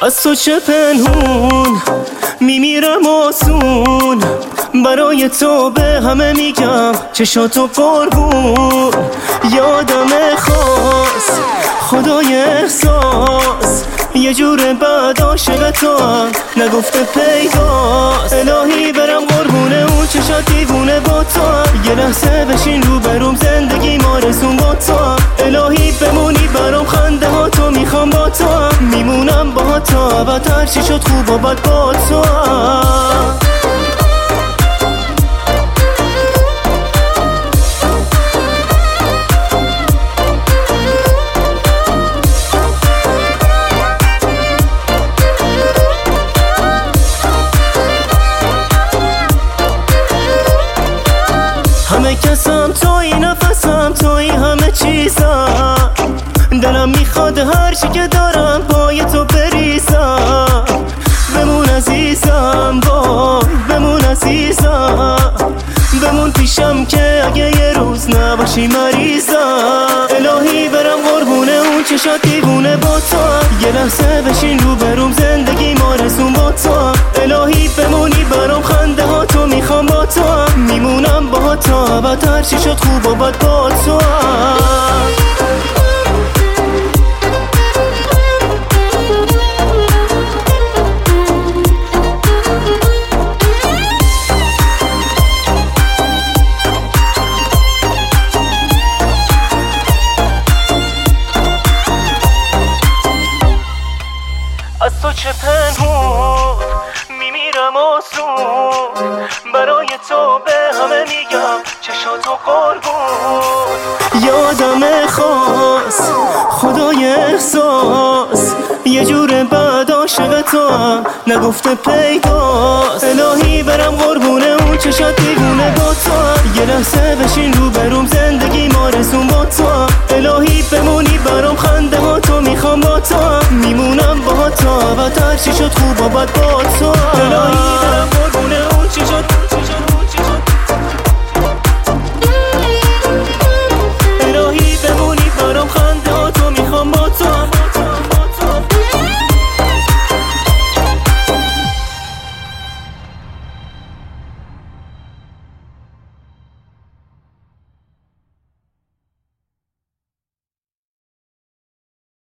از تو چه پنهون میمیرم آسون، برای تو به همه میگم چشاتو قربون. یادم خاص خدای احساس، یه جور بعد عاشق تو هم نگفته پیداست. الهی برم قربونه اون چشات دیوونه با تو هم، یه لحظه بشین رو بروم زندگی ما رسون با تو هم. الهی بمونی برام خنده ها تو میخوام با تو هم، میمونم با تو ابد هر چی شد خوب و بد با تو هم. همه کسم توی، نفسم توی، همه چیزم دلم میخواد هر چی که دارم پای تو بریزم. بمون عزیزم وای بمون عزیزم، بمون پیشم که اگه یه روز نباشی مریضم. الهی برم قربونه اون چشات دیوونه با تو هم، یه لحظه بشین رو بروم زندگی ما رسون با تو هم. الهی بمونی برام خنده ها تو میخوام با تو هم، میمونم با تو ابد هر چی شد خوب و بد با تو هم. از تو چه پنهون میمیرم آسون، برای تو به همه میگم چشاتو قربون. یادم خاص خدای احساس، یه جور بعد عاشق تو هم نگفته پیداست. الهی برم قربونه اون چشات دیوونه با تو هم، یه لحظه بشین رو بروم زندگی ما رسون با تو هم. الهی بمونی برام خنده ها تو میخوام با تو هم، میمونم با تو ابد هر چی شد خوب و بد با